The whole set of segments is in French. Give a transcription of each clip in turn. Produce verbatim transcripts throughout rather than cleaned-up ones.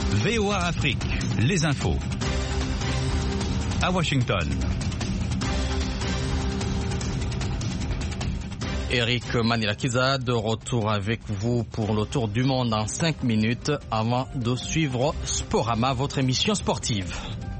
V O A Afrique, les infos. À Washington. Eric Manilakiza de retour avec vous pour le tour du monde en cinq minutes avant de suivre Sporama, votre émission sportive.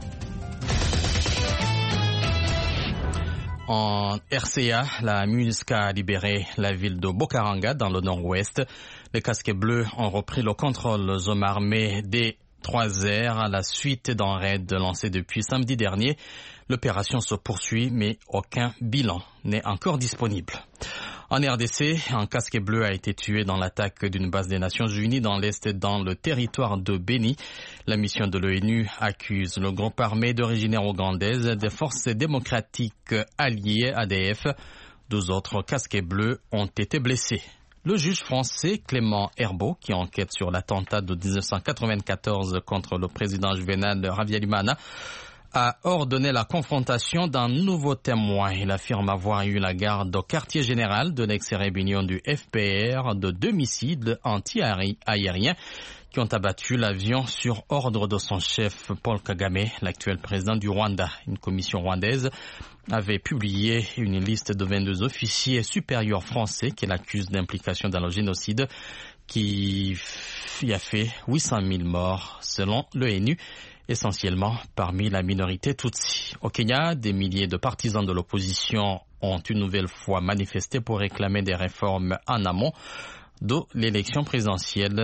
En R C A, la MINUSCA a libéré la ville de Bokaranga dans le nord-ouest. Les casques bleus ont repris le contrôle zone armée dès trois heures à la suite d'un raid lancé depuis samedi dernier. L'opération se poursuit, mais aucun bilan n'est encore disponible. En R D C, un casque bleu a été tué dans l'attaque d'une base des Nations Unies dans l'Est, dans le territoire de Beni. La mission de l'ONU accuse le groupe armé d'origine ougandaise des forces démocratiques alliées A D F. Deux autres casques bleus ont été blessés. Le juge français Clément Herbeau, qui enquête sur l'attentat de dix-neuf cent quatre-vingt-quatorze contre le président Juvenal Ravalomanana, a ordonné la confrontation d'un nouveau témoin. Il affirme avoir eu la garde au quartier général de l'ex-rébellion du F P R de deux missiles anti-aériens qui ont abattu l'avion sur ordre de son chef Paul Kagame, l'actuel président du Rwanda. Une commission rwandaise avait publié une liste de vingt-deux officiers supérieurs français qui l'accusent d'implication dans le génocide qui a fait huit cent mille morts selon l'ONU. Essentiellement parmi la minorité Tutsi. Au Kenya, des milliers de partisans de l'opposition ont une nouvelle fois manifesté pour réclamer des réformes en amont de l'élection présidentielle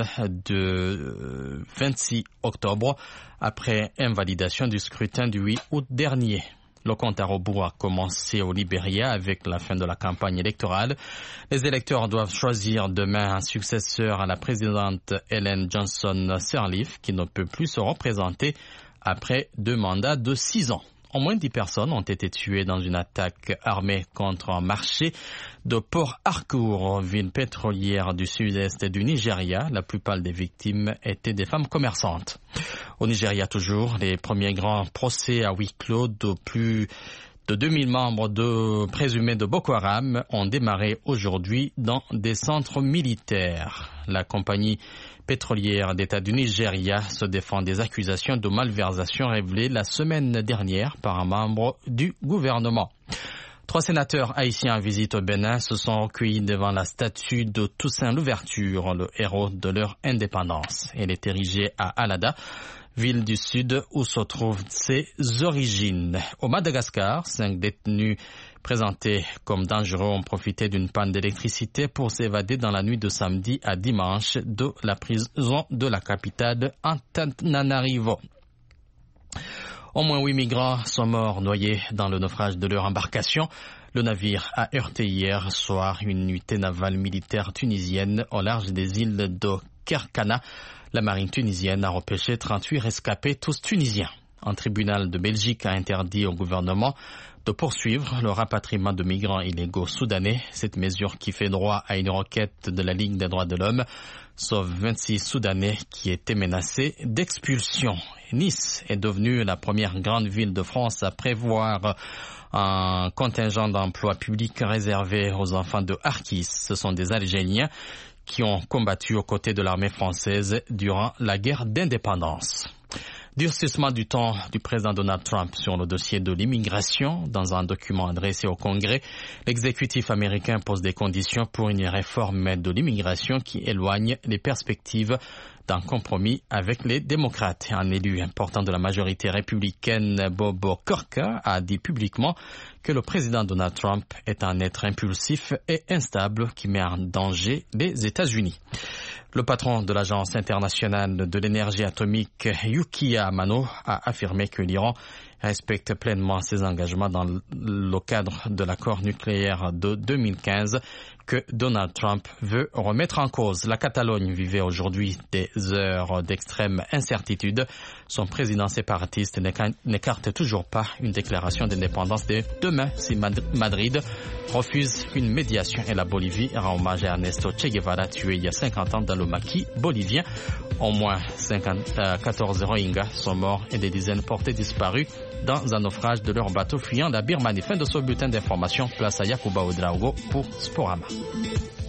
de vingt-six octobre après invalidation du scrutin du huit août dernier. Le compte à rebours a commencé au Libéria avec la fin de la campagne électorale. Les électeurs doivent choisir demain un successeur à la présidente Ellen Johnson Sirleaf qui ne peut plus se représenter après deux mandats de six ans. Au moins dix personnes ont été tuées dans une attaque armée contre un marché de Port Harcourt, ville pétrolière du sud-est du Nigeria. La plupart des victimes étaient des femmes commerçantes. Au Nigeria toujours, les premiers grands procès à huis clos de plus de deux mille membres de, présumés de Boko Haram ont démarré aujourd'hui dans des centres militaires. La compagnie pétrolière d'État du Nigeria se défend des accusations de malversation révélées la semaine dernière par un membre du gouvernement. Trois sénateurs haïtiens en visite au Bénin se sont recueillis devant la statue de Toussaint Louverture, le héros de leur indépendance. Elle est érigée à Alada, ville du sud où se trouvent ses origines. Au Madagascar, cinq détenus présentés comme dangereux ont profité d'une panne d'électricité pour s'évader dans la nuit de samedi à dimanche de la prison de la capitale Antananarivo. Au moins huit migrants sont morts noyés dans le naufrage de leur embarcation. Le navire a heurté hier soir une unité navale militaire tunisienne au large des îles de Kerkana. La marine tunisienne a repêché trente-huit rescapés, tous tunisiens. Un tribunal de Belgique a interdit au gouvernement de poursuivre le rapatriement de migrants illégaux soudanais. Cette mesure qui fait droit à une requête de la Ligue des droits de l'homme, sauf vingt-six Soudanais qui étaient menacés d'expulsion. Nice est devenue la première grande ville de France à prévoir un contingent d'emplois publics réservé aux enfants de Harkis. Ce sont des Algériens qui ont combattu aux côtés de l'armée française durant la guerre d'indépendance. Durcissement du temps du président Donald Trump sur le dossier de l'immigration. Dans un document adressé au Congrès, l'exécutif américain pose des conditions pour une réforme de l'immigration qui éloigne les perspectives d'un compromis avec les démocrates. Un élu important de la majorité républicaine, Bob Corker, a dit publiquement que le président Donald Trump est un être impulsif et instable qui met en danger les États-Unis. Le patron de l'Agence internationale de l'énergie atomique, Yukiya Amano, a affirmé que l'Iran respecte pleinement ses engagements dans le cadre de l'accord nucléaire de deux mille quinze que Donald Trump veut remettre en cause. La Catalogne vivait aujourd'hui des heures d'extrême incertitude. Son président séparatiste n'écarte toujours pas une déclaration d'indépendance de demain si Madrid refuse une médiation et la Bolivie rend hommage à Ernesto Che Guevara, tué il y a cinquante ans dans le maquis bolivien. Au moins quatorze Rohingyas sont morts et des dizaines portés disparus dans un naufrage de leur bateau fuyant la Birmanie. Fin de ce bulletin d'information. Place à Yakuba Oudraogo pour Sporama.